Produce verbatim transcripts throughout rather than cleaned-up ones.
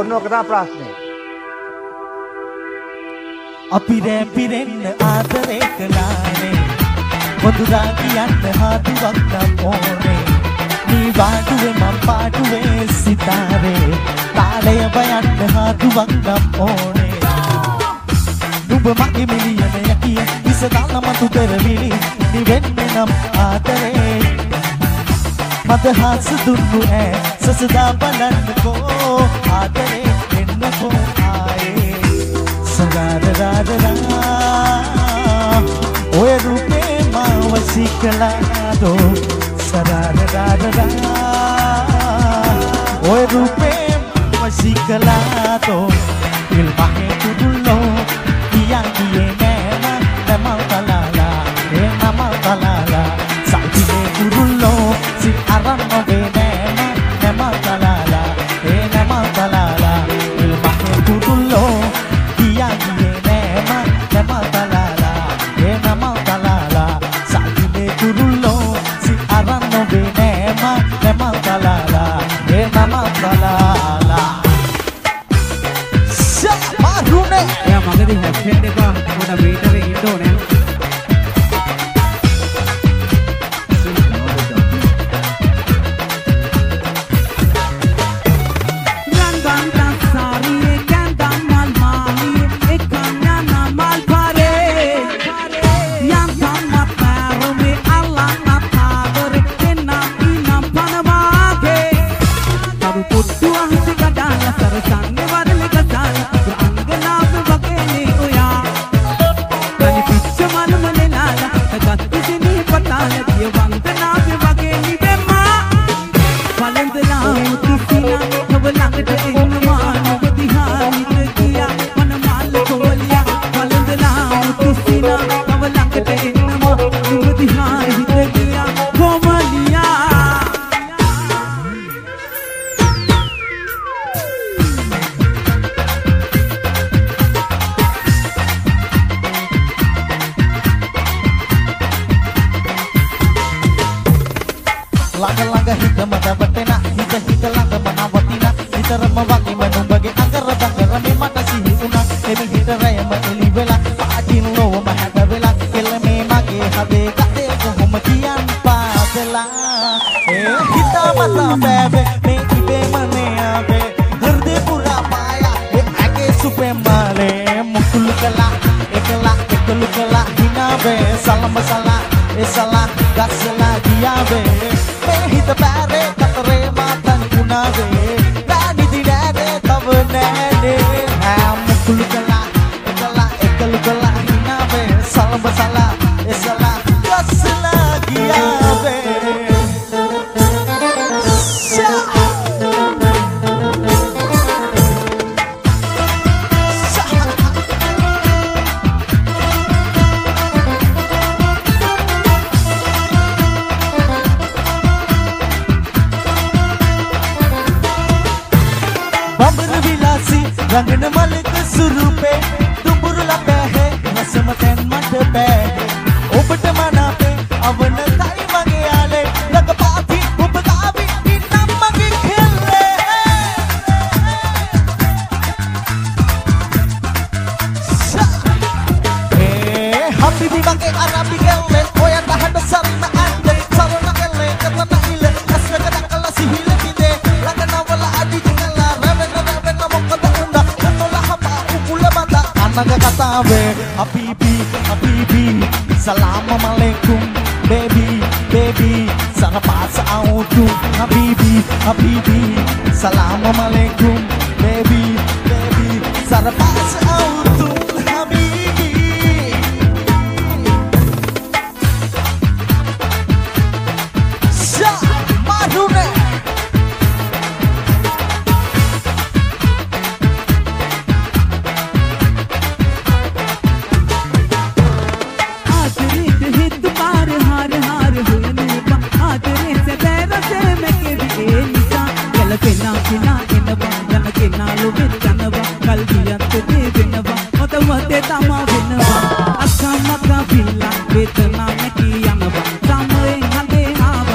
ඔන්න ඔක තමයි ප්‍රශ්නේ. අපි රැපිරෙන්න ආදරේ කළානේ පොදුරා කියන්න හාදුවක් නම් ඕනේ මේ වාඩුවේ මම පාඩුවේ සිතාරේ තාලය බයන්න හාදුවක් නම් ඕනේ නුඹ මගේ මිලියන යකිය ඉසදාන මතු පෙරවිලි නිවෙන්නේ නම් ආදරේ මද හාස දුන්නු ඈ සසදා බලන්නකෝ ආදරේ එන්නකෝ ආයේ සරාරාරා ඔය රූපේ මාව සිකලාදෝ සරාරාරා ඔය රූපේ මාව සිකලාදෝ ඉල්මහේ කුදුල්ලෝ කියා කියේ නෑම නමල් තලාලා ඒ නමල් තලාලා සල්පිනේ කුදුල්ලෝ සි අරන් ඔබේ නෑම නමල් තලාලා ඒ නමල් තලාලා ඉල්මහේ කුදුල්ලෝ කියා කියේ නෑම නමල් තලාලා ඒ නමල් තලාලා සල්පිනේ කුදුල්ලෝ සි අරන් ඔබේ නෑම නමල් තලාලා ඒ නමල් තලාලා ශාමාරුනේ එයා මගදී හැප්පෙන්න එපා පොඩ මීටරේ ඉන්න ඕනේ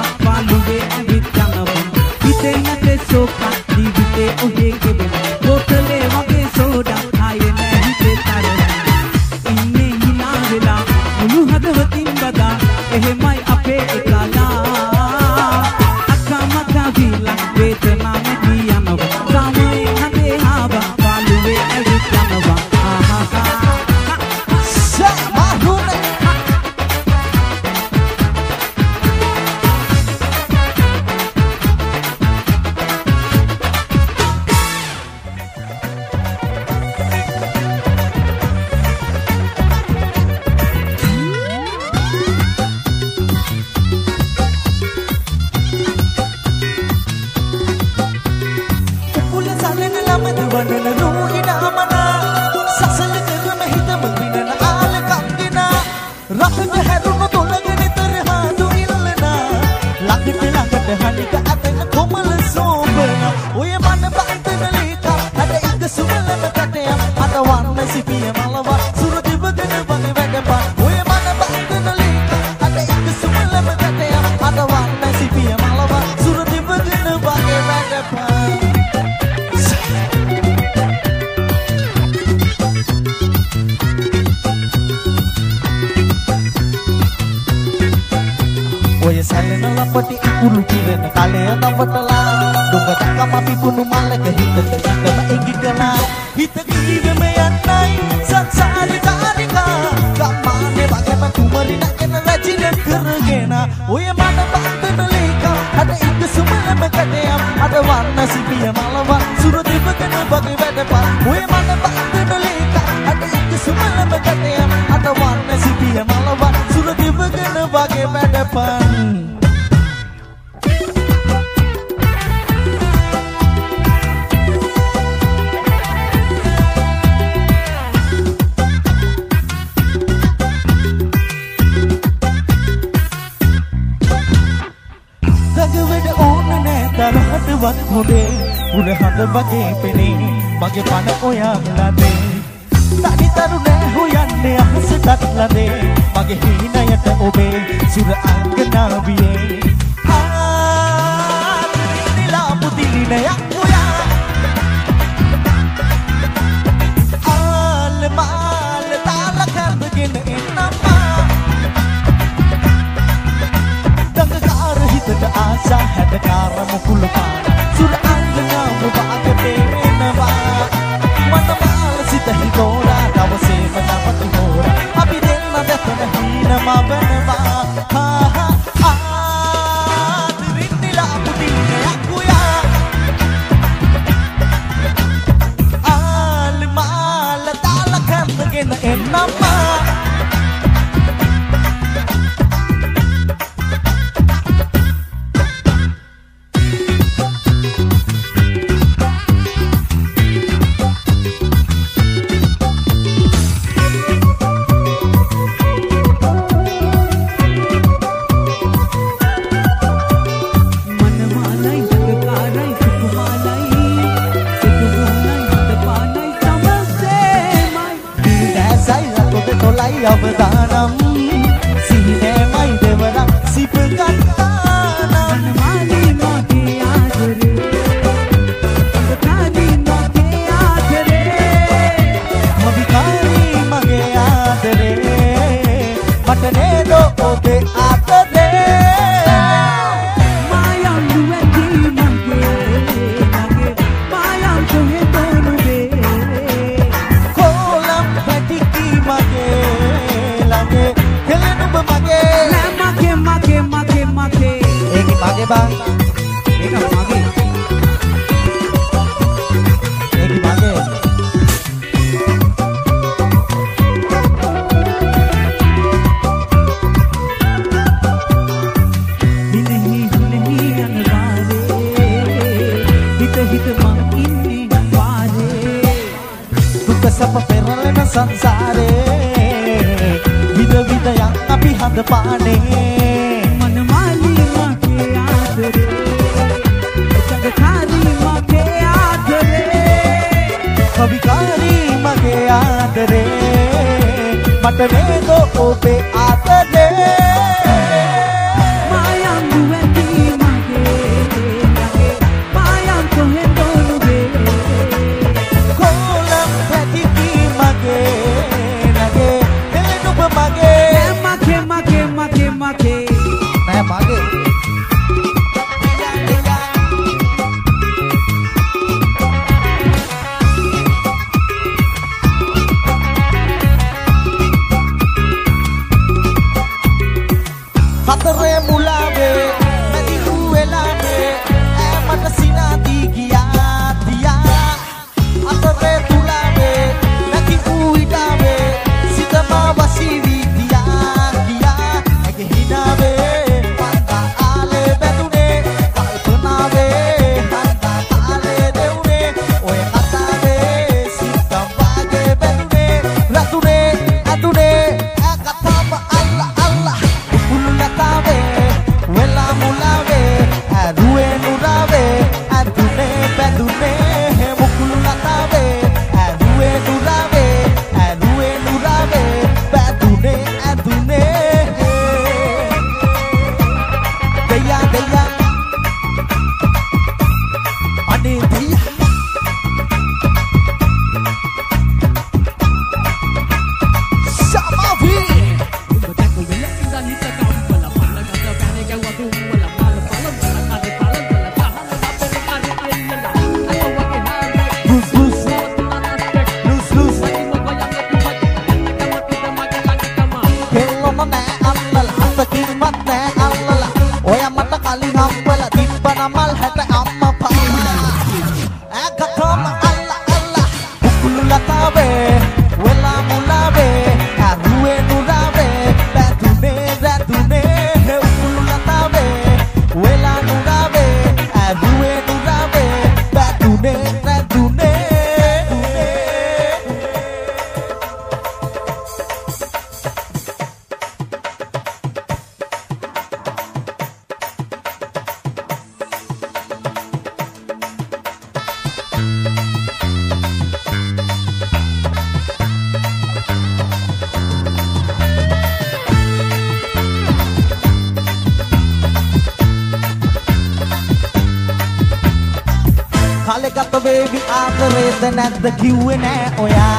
Soka, di vite o hege ben, ඇලෙන ලපටි ඉකුළු පිරෙන කලය දවටලා දුක දකම පිපුණු මලක හිතට හිතම එගිකලා හිත කීවෙම යන්නයි සංසාරේ කාරිකා ගම්මානේ වගේම කුමරි නැගෙන රැජින කරගෙන ඔය මන බන්ධන ලේකා අද ඉක්ක සුමලම කඩයම් අද වන්න සිපිය මලවන් සුර දිවකන වගේ වැඩපන් ඔය මන බන්ධන ලේකා අද ඉක්ක සුමලම කඩයම් අද වන්න සිපිය මලවන් සුර දිවකන වගේ වැඩපන් වත් හොදේ උර හඳ වගේ පෙනේ මගේ පණ ඔයාලදේ තනි තරුණේ හොයන්නේ අහසටත් ලදේ මගේ හීනයට ඔබේ සුර අංගනාවියේ ආත්‍රිනිලා මුදිනයක් ඔයා ආල මාල තාල කැඳගෙන එන්නම්මා දඟකාර හිතට ආසා හැඩකාර මුකුළු පාන සුර අංගනාව වාගේ පේනවා මනමාල සිත හිතෝරා දවසේම නවති හෝරා අපි දෙන්න දැකන හීනම වෙනවා හා හා ආත්‍රිනිලා මුදිනයක් ඔයා ආල මාල තාල කැඳගෙන එන්නම්මා අවදානම් සිහිනේමයි දෙවරක් සිපගත්තානම් මනමාලි මගේ ආදරේ සතානි මගේ ආදරේ මවිකාරී මගේ ආදරේ මට නේද ඔබේ ආදරේ මායම් දුවති මගේ මගේ මායම් දුහෙතොනුවේ කොලම් පැටිකි මගේ bang ini kan mage ini mage hinehi hinehi anware hit hit mang inni ware duka sapa peralena sansare vida vida yang api hadapane කවිකාරී මගේ ආදරේ මට නේද ඔබේ ආදරේ මායම් දුවති මගේ මගේ මායම් කොහෙන්දොනුවේ කොලම් පැටිකි මගේ නගේ එලෙනුබ මගේ මගේ මගේ මගේ මගේ නෑ මගේ Hatere mulabe, medi huelabe, eh mata sinati kia dia. Hatere tulabe, naki uitabe, sitama wasivi dia dia. Ege hinabe, panda ale bedune, pal penabe, handa ale deune, oe atabe, sitam bage bedune, ratune atune, eh katama Allah Allah. වේවි ආදරේද නැද්ද කිව්වේ නෑ ඔයා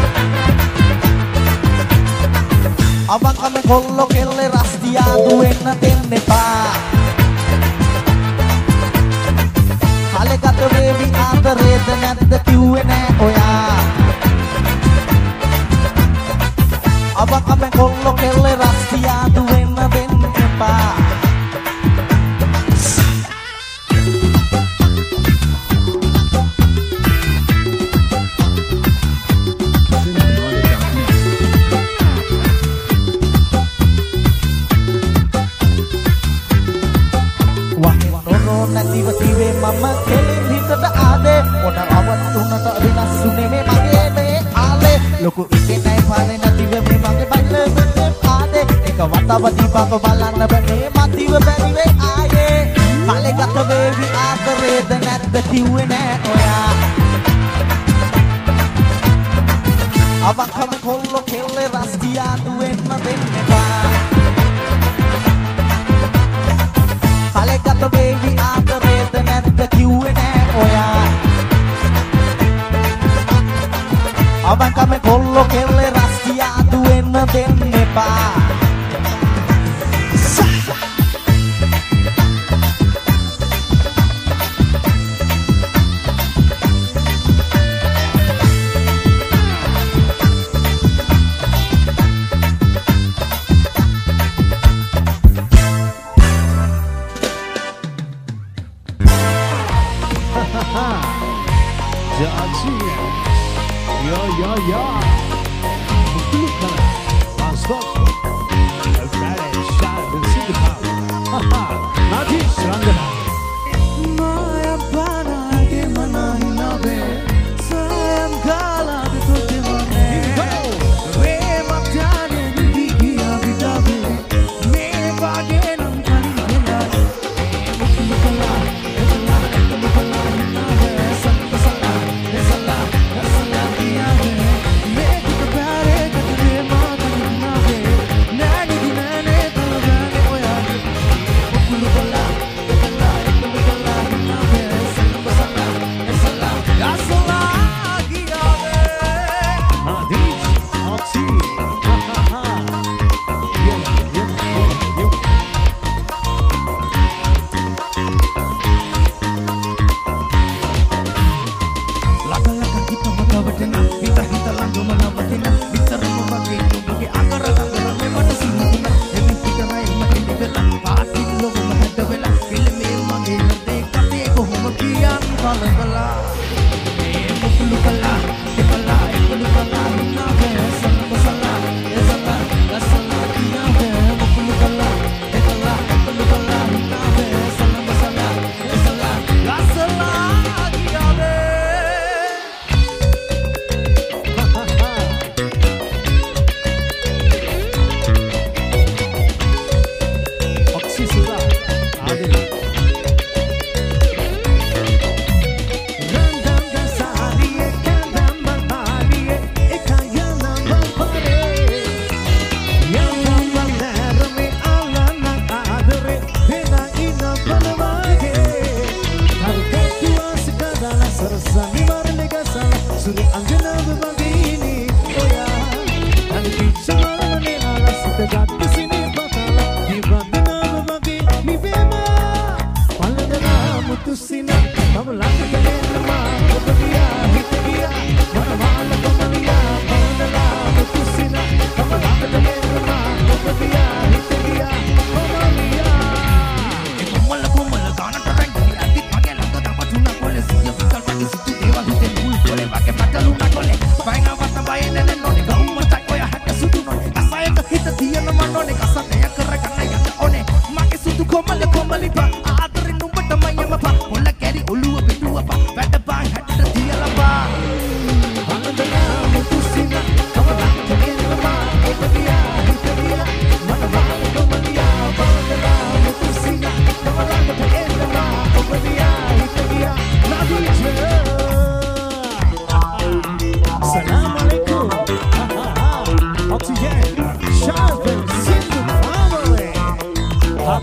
අවංකම කොල්ලෝ කෙල්ලේ රස්තියාදු වෙන්න දෙන්න එපා කලකට වේවි ආදරේද නැද්ද කිව්වේ නෑ ඔයා අවංකම කොල්ලෝ කෙල්ලේ රස්තියාදු වෙන්න දෙන්න එපා නැතිව තිවේ මම කෙලින් හිතට ආදේ මොන රවට්ටුනට විනාසුනේ මේ මගේ මේ ආලේ ලොකු ඉකේ නැයි පානේ නැතිව මේ මගේ බයිල මෙතේ ආදේ එක වතාව දීපක බලන්න බෑ මතිව බැරි වේ ආයේ කාලේ ගත වේවි ආදරේද නැද්ද කිව්වේ නෑ ඔයා අවංකම කොල්ලෝ කෙල්ලේ රස්තියාදු වෙන්න දෙන්න එපා කලකට වේවි ආදරේද නැද්ද කිව්වේ නෑ ඔයා අවංකම කොල්ලෝ කෙල්ලේ රස්තියාදු වෙන්න දෙන්න එපා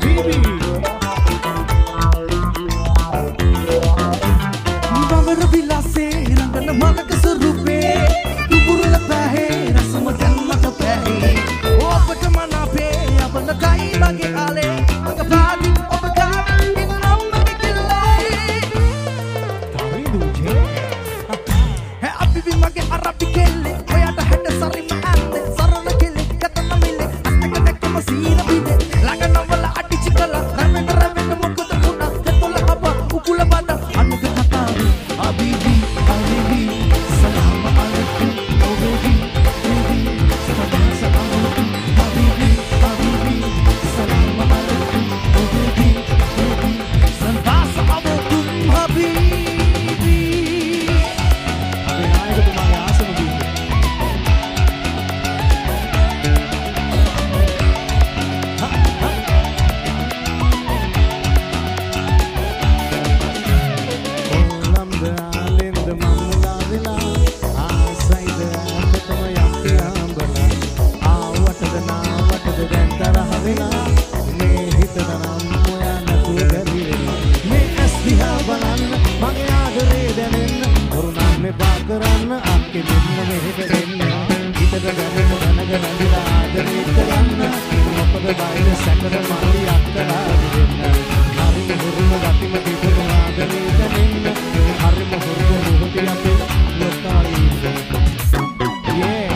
Habibi mage ale mage paadi ob gaane innam mage kille tari duje he abbi bi mage arabi kelle oyata hette sari ma ande sarana kelle katana mille astaka dekka masira bide lagana wala adi chikala rame rame mokota kuna hetula haba ukula bada anuge kataru habibi habibi salam alaikum oh baby baby salam salam alaikum habibi habibi salam alaikum oh baby baby salam alaikum habibi abe aayega tumage aasama bihi කරන්න අක්කේ මෙන්න මෙහෙට එන්න හිතට දැනෙන දැනගෙන නඳිලා ආදරේ කරන්න මොකද බයිද සැකර මාළි අක්කලා දෙන්න හරිම හුරුම ගතිම තිබුණු ආදරේ දැනෙන්න හරිම හුරුම මොහොතේ අපේ ලෝකාලි yeah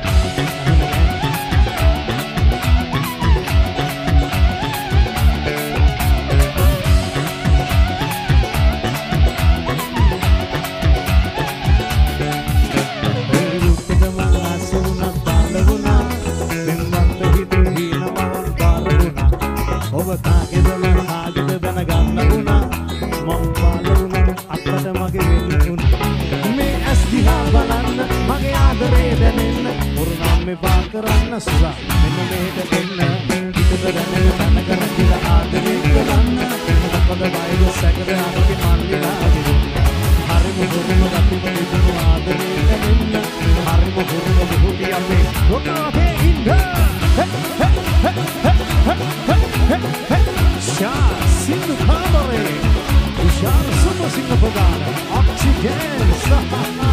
කරන්න සුරා මෙන්න මෙහෙට එන්න හිතට දැනෙන තැනක රැඳිලා ආදරේ කරන්න මොකද බයිද සැකර අපේ මල්ලිලා දෙන්න හරිම හොරුම ගතිම තිබුණු ආදරේ දැනෙන්න හරිම හොරුම දුහුටි අපේ ලෝකාවේ ඉන්න ශා සින්දු කාමරේ විශාල සුප සිංහ පොගාන ඔක්සිජන්